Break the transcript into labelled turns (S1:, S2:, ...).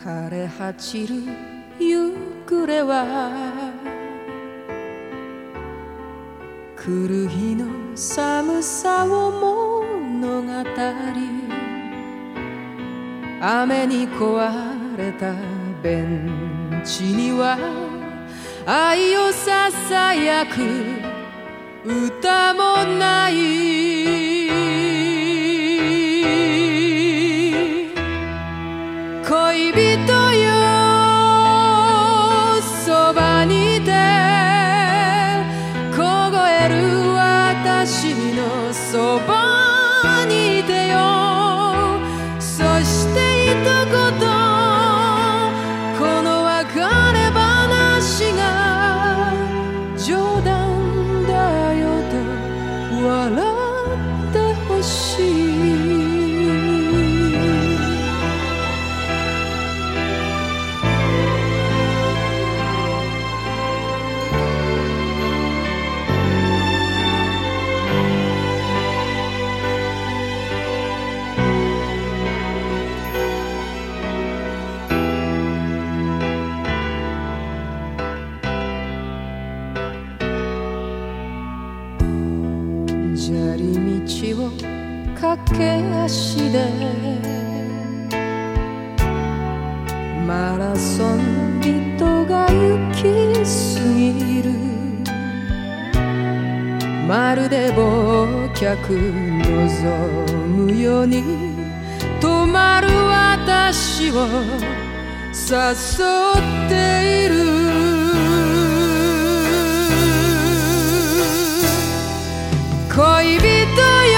S1: 枯れ果ちる夕暮れは来る日の寒さを物語雨に壊れたベンチには愛をささやく歌もない恋人よそばにいて凍える私のそばにいてよそして一言この別れ話が冗談だよと笑ってほしい砂利道を駆け足でマラソン人が行き過ぎるまるで忘却望むように止まる私を誘っている恋人よ